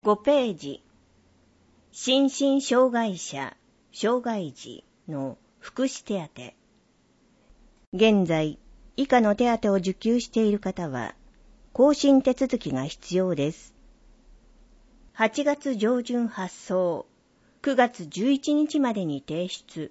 5ページ、心身障害者、障害児の福祉手当。現在、以下の手当を受給している方は、更新手続きが必要です。8月上旬発送、9月11日までに提出。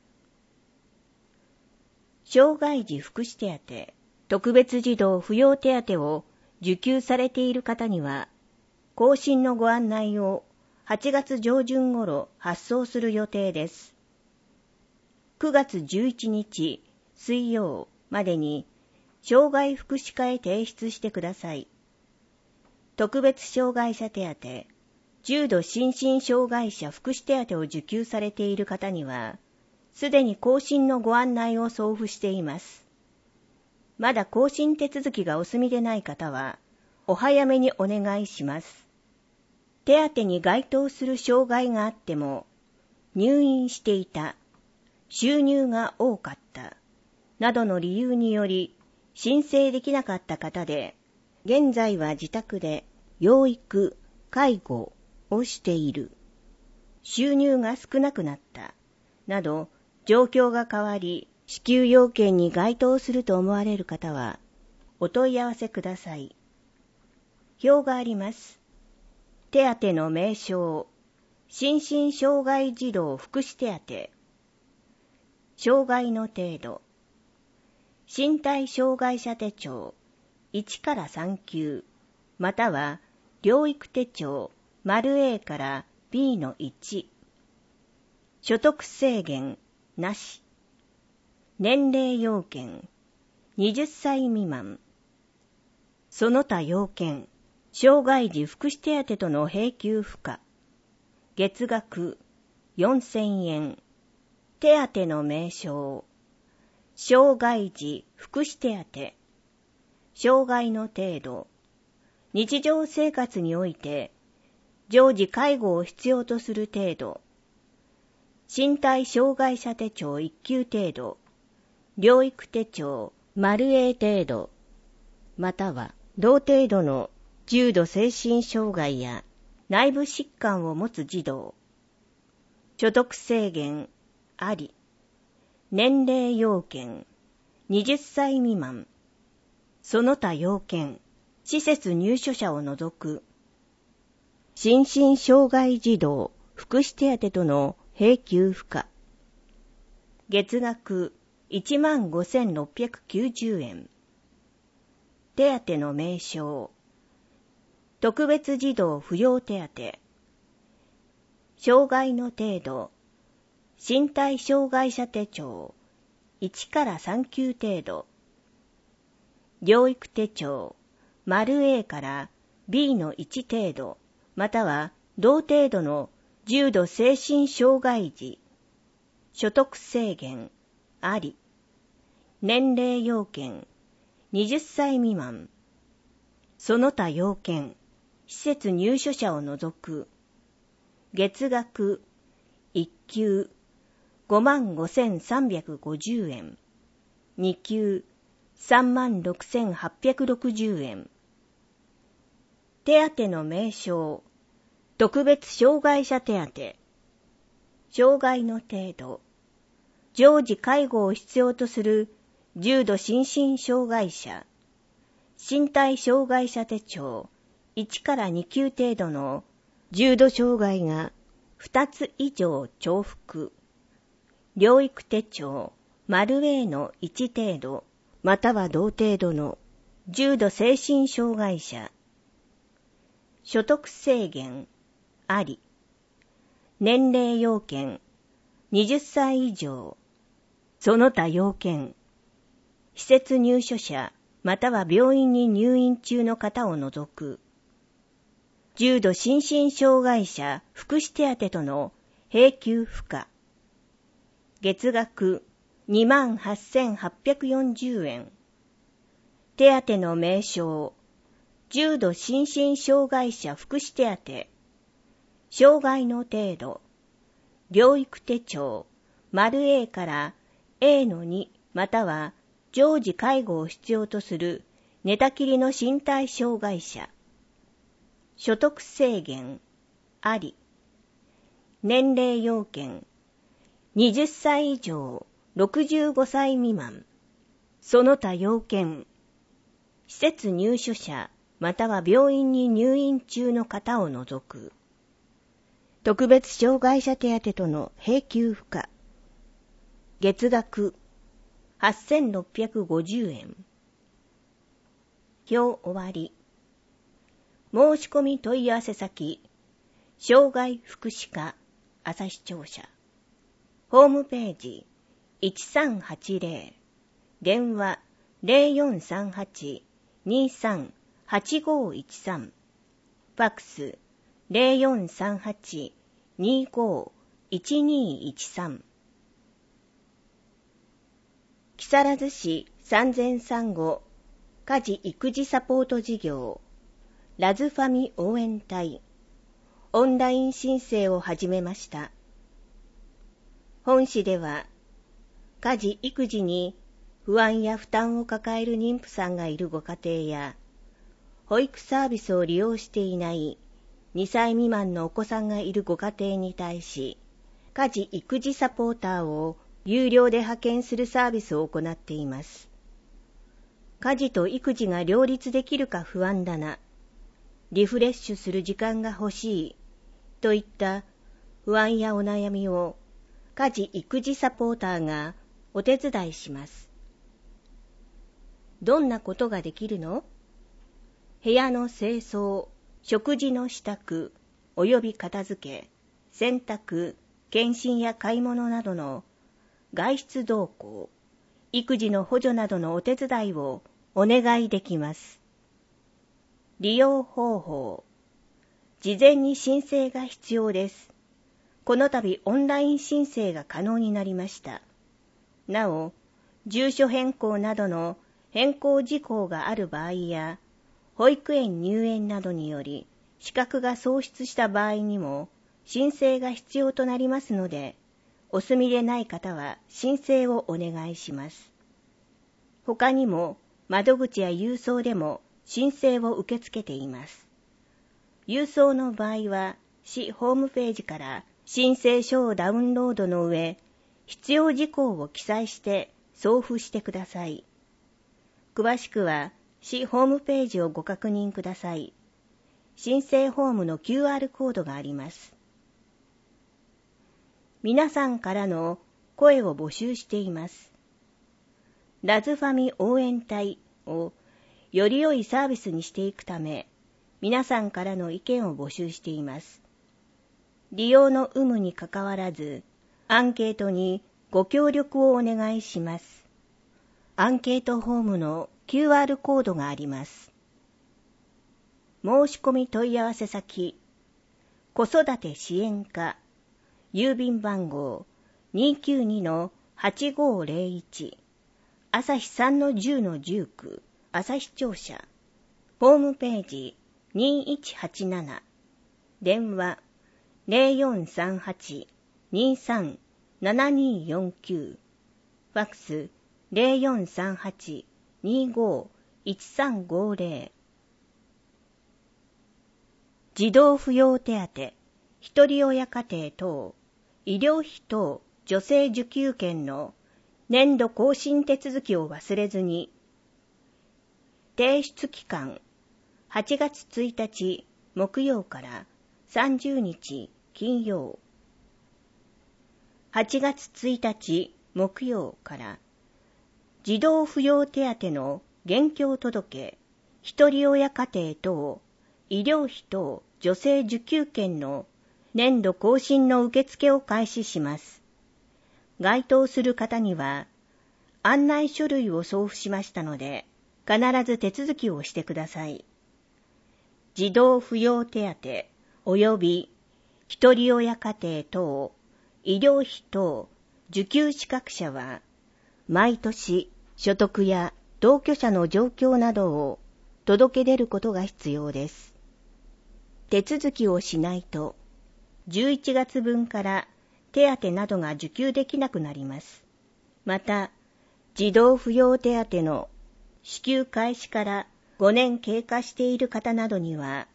障害児福祉手当、特別児童扶養手当を受給されている方には、更新のご案内を8月上旬頃発送する予定です。9月11日水曜までに障害福祉課へ提出してください。特別障害者手当、重度心身障害者福祉手当を受給されている方には、すでに更新のご案内を送付しています。まだ更新手続きがお済みでない方は、お早めにお願いします。手当に該当する障害があっても、入院していた、収入が多かった、などの理由により申請できなかった方で、現在は自宅で養育、介護をしている、収入が少なくなった、など状況が変わり、支給要件に該当すると思われる方は、お問い合わせください。表があります。手当の名称、心身障害児童福祉手当、障害の程度、身体障害者手帳1から3級、または療育手帳 A から B の1、所得制限なし、年齢要件20歳未満、その他要件、障害児福祉手当との並給付加、月額4000円、手当の名称、障害児福祉手当、障害の程度、日常生活において常時介護を必要とする程度、身体障害者手帳1級程度、療育手帳 A 程度、または同程度の重度精神障害や内部疾患を持つ児童、所得制限あり、年齢要件20歳未満、その他要件、施設入所者を除く、心身障害児童福祉手当との並給付加、月額15,690円、手当の名称、特別児童扶養手当、障害の程度、身体障害者手帳1から3級程度、療育手帳 A から B の1程度、または同程度の重度精神障害児、所得制限あり、年齢要件20歳未満、その他要件、施設入所者を除く、月額1級55,350円、2級36,860円。手当の名称、特別障害者手当、障害の程度、常時介護を必要とする重度心身障害者、身体障害者手帳1から2級程度の重度障害が2つ以上重複、療育手帳 A の1程度、または同程度の重度精神障害者、所得制限あり、年齢要件20歳以上、その他要件、施設入所者または病院に入院中の方を除く、重度心身障害者福祉手当との並給付加、月額28,840円。手当の名称、重度心身障害者福祉手当、障害の程度、療育手帳 A から A の2または常時介護を必要とする寝たきりの身体障害者、 所得制限あり。年齢要件20歳以上65歳未満。その他要件、施設入所者または病院に入院中の方を除く。特別障害者手当との並給付加。月額8650円。表終わり。申し込み問い合わせ先、障害福祉課旭庁舎。ホームページ1380。電話 0438-23-8513。ファックス 0438-25-1213。木更津市産前産後家事育児サポート事業ラズファミ応援隊オンライン申請を始めました。本市では家事育児に不安や負担を抱える妊婦さんがいるご家庭や保育サービスを利用していない2歳未満のお子さんがいるご家庭に対し家事育児サポーターを有料で派遣するサービスを行っています。家事と育児が両立できるか不安だな、リフレッシュする時間が欲しいといった不安やお悩みを家事育児サポーターがお手伝いします。どんなことができるの？部屋の清掃、食事の支度、および片付け、洗濯、検診や買い物などの外出動向、育児の補助などのお手伝いをお願いできます。利用方法。事前に申請が必要です。この度オンライン申請が可能になりました。なお、住所変更などの変更事項がある場合や、保育園入園などにより資格が喪失した場合にも申請が必要となりますので、お住みでない方は申請をお願いします。他にも窓口や郵送でも申請を受け付けています。郵送の場合は市ホームページから申請書をダウンロードの上、必要事項を記載して送付してください。詳しくは市ホームページをご確認ください。申請フォームの QR コードがあります。皆さんからの声を募集しています。ラズファミ応援隊をより良いサービスにしていくため、皆さんからの意見を募集しています。利用の有無にかかわらず、アンケートにご協力をお願いします。アンケートフォームの QR コードがあります。申し込み問い合わせ先、子育て支援課、郵便番号 292-8501、朝日 3-10-19、旭庁舎、ホームページ2187、電話 0438-23-7249、ファックス 0438-25-1350。児童扶養手当、ひとり親家庭等、医療費等助成受給権の年度更新手続きを忘れずに、提出期間8月1日木曜から30日金曜、8月1日木曜から児童扶養手当の現況届、ひとり親家庭等、医療費等助成受給権の年度更新の受付を開始します。該当する方には案内書類を送付しましたので、必ず手続きをしてください。児童扶養手当及びひとり親家庭等、医療費等受給資格者は、毎年所得や同居者の状況などを届け出ることが必要です。手続きをしないと、11月分から手当などが受給できなくなります。また、児童扶養手当の支給開始から5年経過している方などには、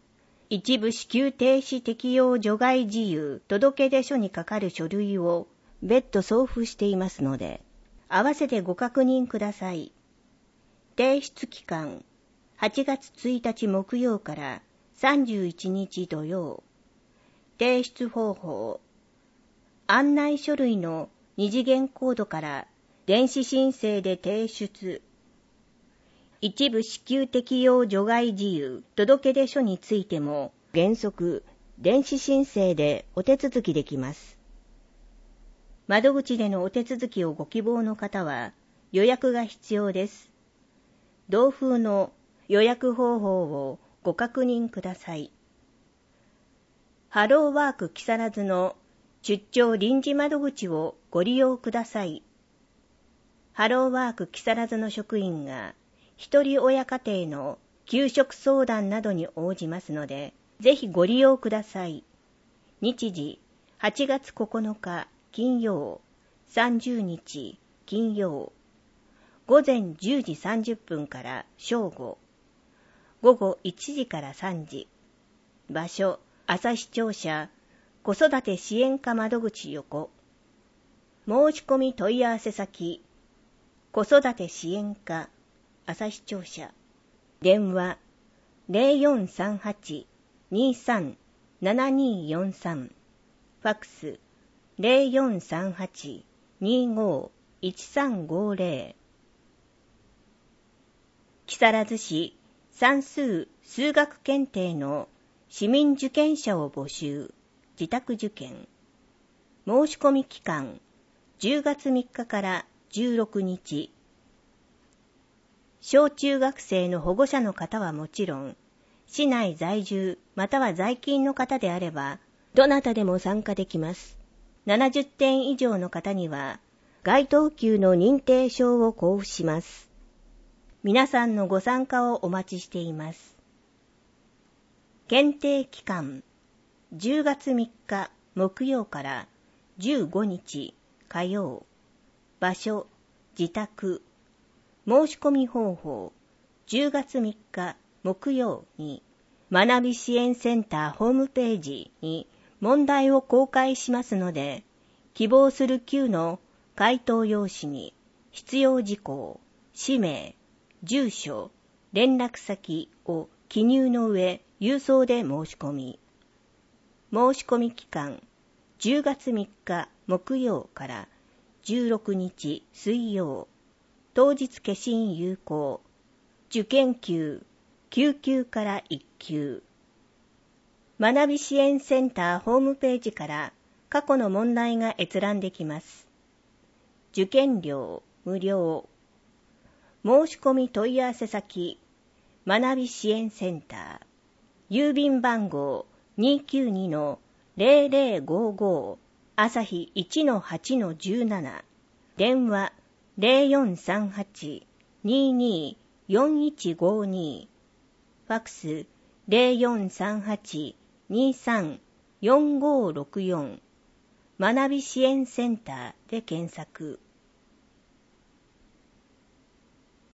一部支給停止適用除外事由届出書にかかる書類を別途送付していますので、合わせてご確認ください。提出期間、8月1日木曜から31日土曜。提出方法、案内書類の二次元コードから電子申請で提出。一部支給適用除外事由届出書についても原則電子申請でお手続きできます。窓口でのお手続きをご希望の方は予約が必要です。同封の予約方法をご確認ください。ハローワーク木更津の出張臨時窓口をご利用ください。ハローワーク木更津の職員が一人親家庭の給食相談などに応じますので、ぜひご利用ください。日時、8月9日金曜、30日金曜、午前10時30分から正午、午後1時から3時、場所、朝日庁舎、子育て支援課窓口横、申し込み問い合わせ先、子育て支援課、朝日庁舎、電話 0438-23-7243、ファックス 0438-25-1350。木更津市算数・数学検定の市民受験者を募集、自宅受験。申し込み期間、10月3日から16日。小中学生の保護者の方はもちろん、市内在住または在勤の方であれば、どなたでも参加できます。70点以上の方には、該当級の認定証を交付します。皆さんのご参加をお待ちしています。検定期間、10月3日木曜から15日火曜。場所、自宅。申し込み方法、10月3日木曜に学び支援センターホームページに問題を公開しますので、希望する級の回答用紙に必要事項、氏名、住所、連絡先を記入の上、郵送で申し込み。申し込み期間、10月3日木曜から16日水曜。当日消印有効。受験級、9級から1級。学び支援センターホームページから過去の問題が閲覧できます。受験料無料。申し込み問い合わせ先、学び支援センター。郵便番号 292-0055 朝日 1-8-17。電話0438-22-4152。ファックス 0438-23-4564。学び支援センターで検索。